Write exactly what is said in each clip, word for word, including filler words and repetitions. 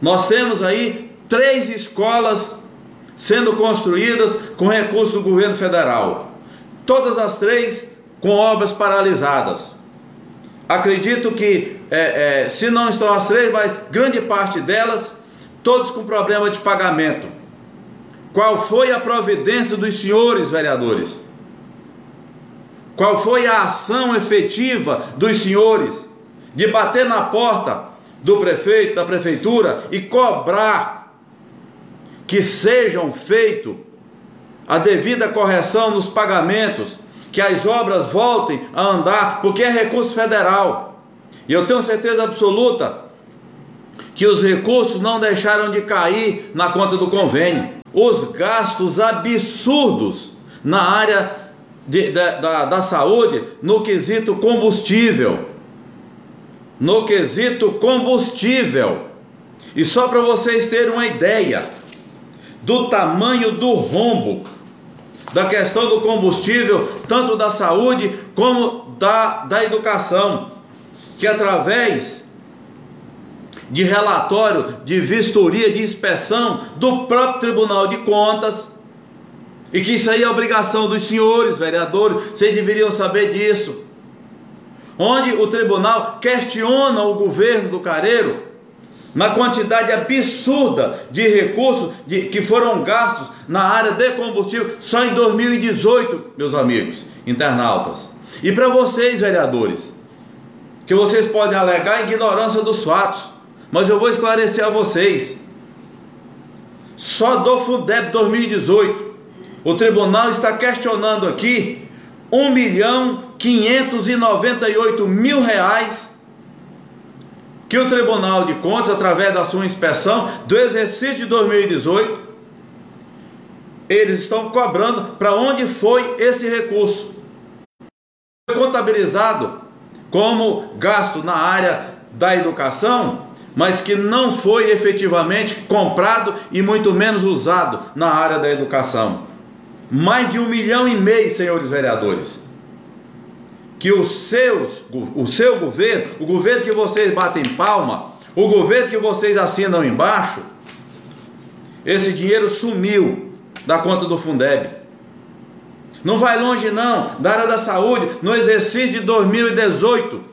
Nós temos aí três escolas sendo construídas com recursos do governo federal. Todas as três com obras paralisadas. Acredito que, é, é, se não estão as três, mas grande parte delas, todos com problema de pagamento. Qual foi a providência dos senhores vereadores? Qual foi a ação efetiva dos senhores de bater na porta do prefeito, da prefeitura e cobrar que sejam feitos a devida correção nos pagamentos, que as obras voltem a andar, porque é recurso federal. E eu tenho certeza absoluta que os recursos não deixaram de cair na conta do convênio. Os gastos absurdos na área de, de, da, da saúde, no quesito combustível. No quesito combustível. E só para vocês terem uma ideia do tamanho do rombo da questão do combustível, tanto da saúde como da, da educação, que através de relatório de vistoria, de inspeção do próprio Tribunal de Contas, e que isso aí é obrigação dos senhores vereadores, vocês deveriam saber disso, onde o tribunal questiona o governo do Careiro na quantidade absurda de recursos de, que foram gastos na área de combustível só em dois mil e dezoito, meus amigos internautas. E para vocês, vereadores, que vocês podem alegar a ignorância dos fatos, mas eu vou esclarecer a vocês. Só do Fundeb dois mil e dezoito, o tribunal está questionando aqui um milhão quinhentos e noventa e oito mil reais que o Tribunal de Contas, através da sua inspeção do exercício de dois mil e dezoito, eles estão cobrando para onde foi esse recurso. Foi contabilizado como gasto na área da educação, mas que não foi efetivamente comprado e muito menos usado na área da educação. Mais de um milhão e meio, senhores vereadores, que os seus, o seu governo, o governo que vocês batem palma, o governo que vocês assinam embaixo, esse dinheiro sumiu da conta do Fundeb. Não vai longe não, da área da saúde, no exercício de dois mil e dezoito,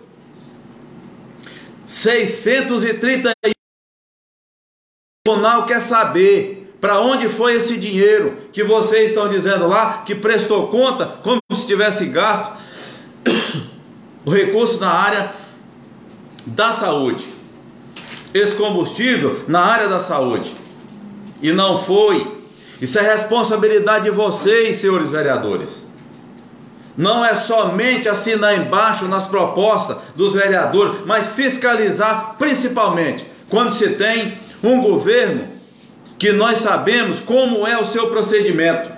seiscentos e trinta e um, o tribunal quer saber para onde foi esse dinheiro que vocês estão dizendo lá, que prestou conta como se tivesse gasto o recurso na área da saúde, esse combustível na área da saúde, e não foi. Isso é responsabilidade de vocês, senhores vereadores. Não é somente assinar embaixo nas propostas dos vereadores, mas fiscalizar, principalmente quando se tem um governo que nós sabemos como é o seu procedimento.